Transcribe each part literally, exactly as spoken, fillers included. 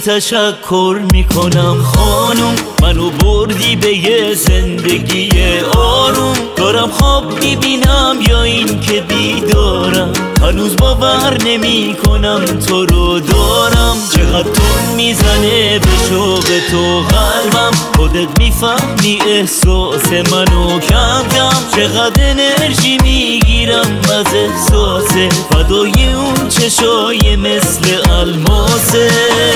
تشکر میکنم خانم، منو بردی به یه زندگی آروم. دارم خواب میبینم یا این که بیدارم، هنوز باور نمی کنم تو رو دارم. چقدر تون میزنه به شوق تو قلبم، خودت میفهمی احساس منو کم کم. چقدر انرژی میگیرم از احساس فدای اون چشای مثل الماسه.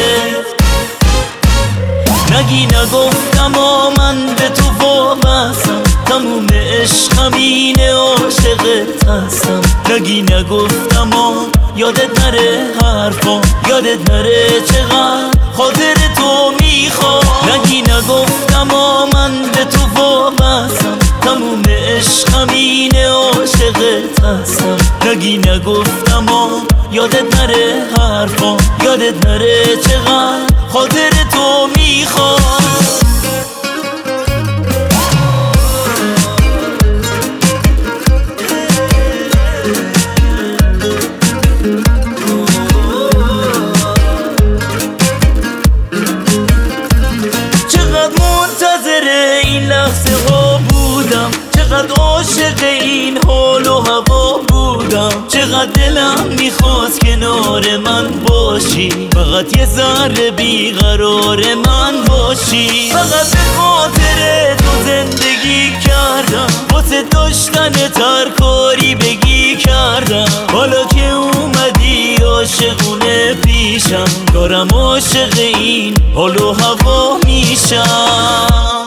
نگی نگفتم آ من به تو وابستم، تموم عشقم اینه عاشقت هستم. نگی نگفتم آ یادت نره حرفا، یادت نره چقدر خاطر تو میخوام. نگی نگفتم آ من به تو وابستم، تموم عشقم اینه عاشقت هستم. نگی نگفتم آ یادت نره حرفا، یادت نره چقدر خاطر تو میخوام. چقدر عاشق این حال و هوا بودم، چقدر دلم میخواست کنار من باشی، فقط یه ذره بیقرار من باشی. فقط به خاطر تو زندگی کردم، واسه داشتن ترکاری بگی کردم. حالا که اومدی عاشقونه پیشم، دارم عاشق این حال و هوا میشم.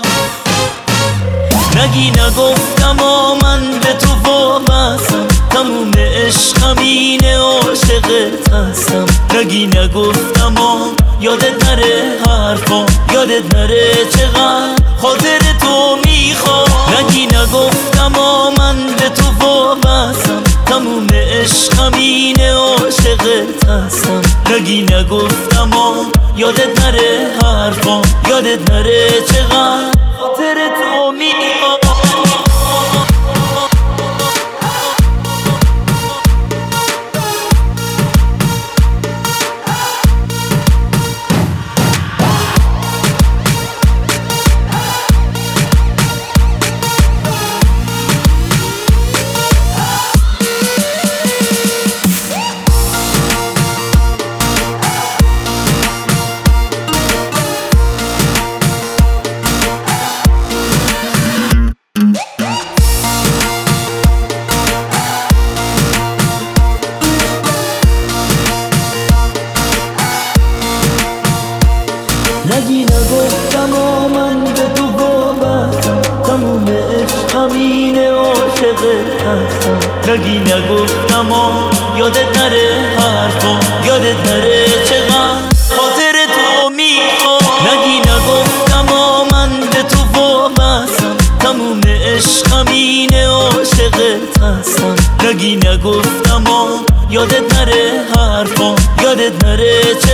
نگی نگفتم آ من به تو وابستم، تموم عشقم اینه عاشقت هستم. نگی نگفتم آ یادت نره حرفا، یادت نره چقدر خاطر تو میخوام. نگی نگفتم آ من به تو وابستم، تموم عشقم اینه عاشقت هستم. نگی نگفتم آ یادت نره حرفا، یادت نره چقدر خاطر تو میخوام. نگی نگفتم آ من به تو وابستم، تموم عشقم اینه عاشقت هستم. نگی نگفتم آ یادت نره حرفا، یادت نره چقدر خاطر تو میخوام. نگی نگفتم آ من به تو وابستم، تموم عشقم اینه عاشقت هستم. نگی نگفتم آ یادت نره حرفا، یادت نره